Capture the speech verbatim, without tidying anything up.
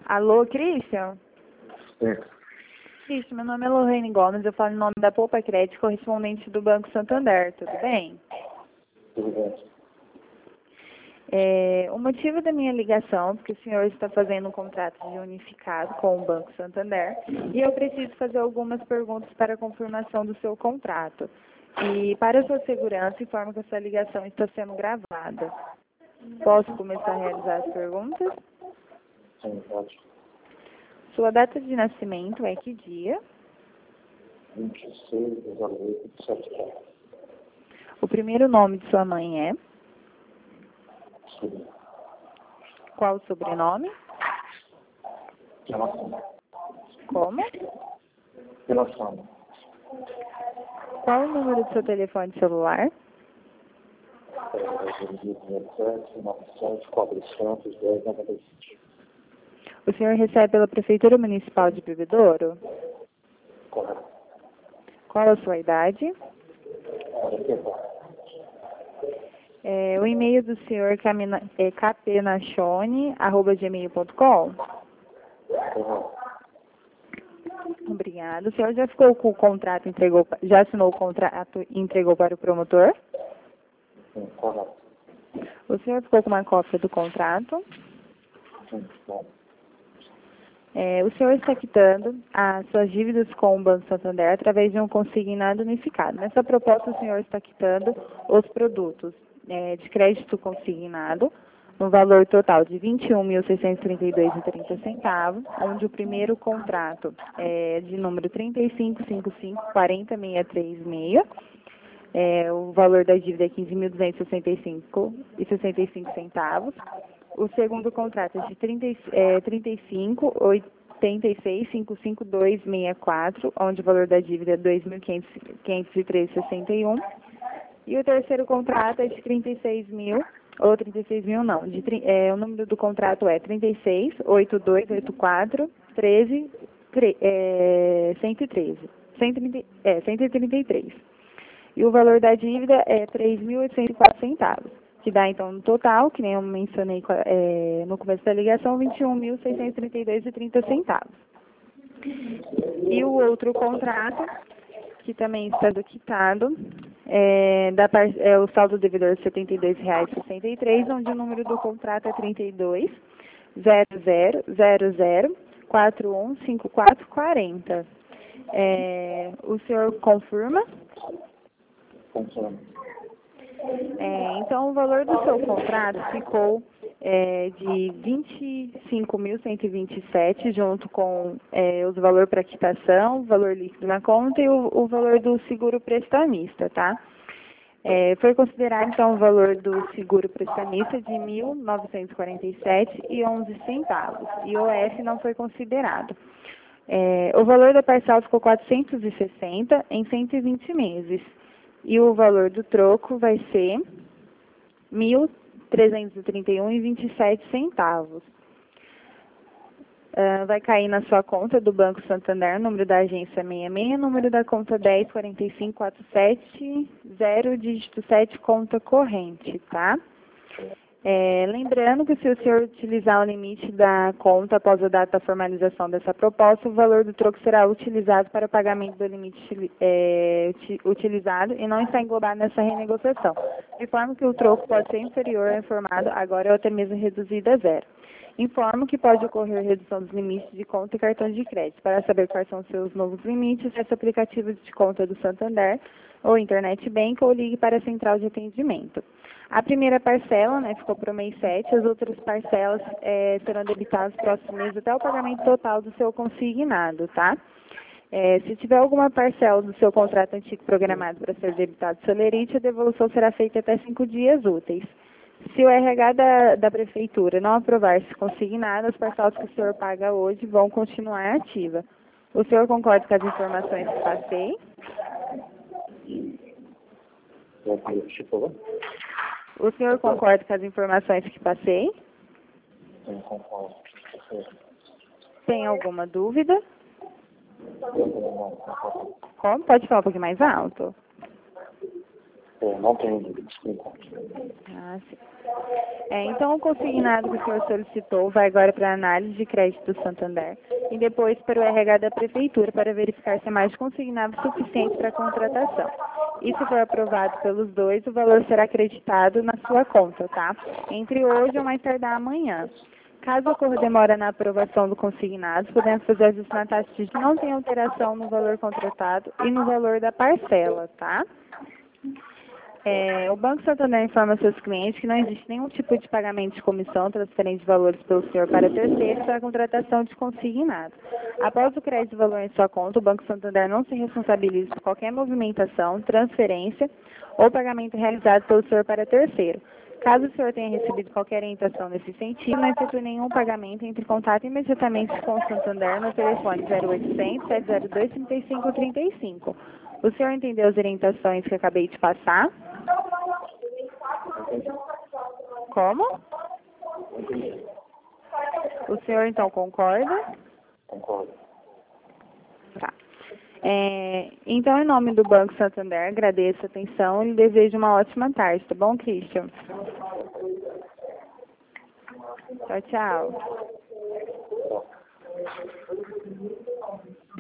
Alô, Christian? É. Christian, meu nome é Lorraine Gomes, eu falo em nome da Poupa Crédito, correspondente do Banco Santander, tudo bem? Tudo bem. É, o motivo da minha ligação é porque o senhor está fazendo um contrato de unificado com o Banco Santander e eu preciso fazer algumas perguntas para a confirmação do seu contrato. E para a sua segurança, informo que essa ligação está sendo gravada. Posso começar a realizar as perguntas? Sim, pode. Sua data de nascimento é que dia? vinte e seis de oito de setembro. O primeiro nome de sua mãe é? Sim. Qual o sobrenome? Relação. Como? Relação. Qual o número do seu telefone celular? sete, nove sete, quatrocentos, dez, noventa e sete. O senhor recebe pela Prefeitura Municipal de Bebedouro? Correto. Qual a sua idade? quarenta e quatro. É, o e-mail do senhor camina- é k p nachone arroba gmail ponto com? Correto. Obrigado. O senhor já ficou com o contrato, entregou, já assinou o contrato e entregou para o promotor? Sim, correto. O senhor ficou com uma cópia do contrato? Sim, bom. É, o senhor está quitando as suas dívidas com o Banco Santander através de um consignado unificado. Nessa proposta, o senhor está quitando os produtos é, de crédito consignado no valor total de vinte e um mil seiscentos e trinta e dois reais e trinta centavos, onde o primeiro contrato é de número trinta e cinco cinquenta e cinco quarenta seiscentos e trinta e seis, é, o valor da dívida é quinze mil duzentos e sessenta e cinco reais e sessenta e cinco centavos. O segundo contrato é de trinta, é, trinta e cinco oitenta e seis cinco cinco dois sessenta e quatro, onde o valor da dívida é dois mil quinhentos e treze reais e sessenta e um. E o terceiro contrato é de trinta e seis mil, ou trinta e seis mil não, de, é, o número do contrato é trinta e seis oitenta e dois oitenta e quatro treze, é, cento e treze, cento e trinta, é, cento e trinta e três. E o valor da dívida é três mil oitocentos e quatro centavos, que dá, então, no total, que nem eu mencionei é, no começo da ligação, vinte e um mil seiscentos e trinta e dois reais e trinta centavos. E o outro contrato, que também está quitado, é, da, é o saldo devedor de setenta e dois reais e sessenta e três centavos, onde o número do contrato é trinta e dois zero zero zero zero quatro um cinco quatro quatro zero. É, o senhor confirma? Funciona. É, então, o valor do seu contrato ficou é, de vinte e cinco mil cento e vinte e sete, junto com é, os valores para quitação, o valor líquido na conta e o, o valor do seguro prestamista, tá? É, foi considerado, então, o valor do seguro prestamista de mil novecentos e quarenta e sete reais e onze centavos. E o F não foi considerado. É, o valor da parcela ficou quatrocentos e sessenta em cento e vinte meses. E o valor do troco vai ser mil trezentos e trinta e um reais e vinte e sete centavos. Uh, vai cair na sua conta do Banco Santander, número da agência sessenta e seis, número da conta dez quarenta e cinco quarenta e sete zero, dígito sete, conta corrente, tá? É, lembrando que se o senhor utilizar o limite da conta após a data da formalização dessa proposta, o valor do troco será utilizado para o pagamento do limite é, utilizado e não está englobado nessa renegociação, de forma que o troco pode ser inferior ao informado agora ou até mesmo reduzido a zero. Informo que pode ocorrer redução dos limites de conta e cartão de crédito. Para saber quais são os seus novos limites, esse aplicativo de conta do Santander ou Internet Bank ou ligue para a central de atendimento. A primeira parcela, né, ficou para o mês sete, as outras parcelas é, serão debitadas no próximo mês até o pagamento total do seu consignado, tá? É, se tiver alguma parcela do seu contrato antigo programado para ser debitado celerite, a devolução será feita até cinco dias úteis. Se o R H da, da Prefeitura não aprovar esse consignado, as parcelas que o senhor paga hoje vão continuar ativas. O senhor concorda com as informações que passei? O senhor concorda com as informações que passei? Sim, concordo. Tem alguma dúvida? Não, não, não. Como? Pode falar um pouquinho mais alto? É, não tenho dívidas por enquanto. Ah, sim. É, então, o consignado que o senhor solicitou vai agora para a análise de crédito do Santander e depois para o R H da Prefeitura para verificar se é mais consignado suficiente para a contratação. E se for aprovado pelos dois, o valor será acreditado na sua conta, tá? Entre hoje ou mais tardar amanhã. Caso ocorra demora na aprovação do consignado, podemos fazer ajustes na taxa de não tem alteração no valor contratado e no valor da parcela, tá? É, o Banco Santander informa aos seus clientes que não existe nenhum tipo de pagamento de comissão, transferência de valores pelo senhor para terceiros para a contratação de consignado. Após o crédito de valor em sua conta, o Banco Santander não se responsabiliza por qualquer movimentação, transferência ou pagamento realizado pelo senhor para terceiro. Caso o senhor tenha recebido qualquer orientação nesse sentido, não efetue nenhum pagamento, entre em contato imediatamente com o Santander no telefone zero oitocentos, sete zero dois, trinta e cinco trinta e cinco. O senhor entendeu as orientações que eu acabei de passar? Como? O senhor, então, concorda? Concordo. Tá. É, então, em nome do Banco Santander, agradeço a atenção e lhe desejo uma ótima tarde, tá bom, Christian? Tchau, tchau.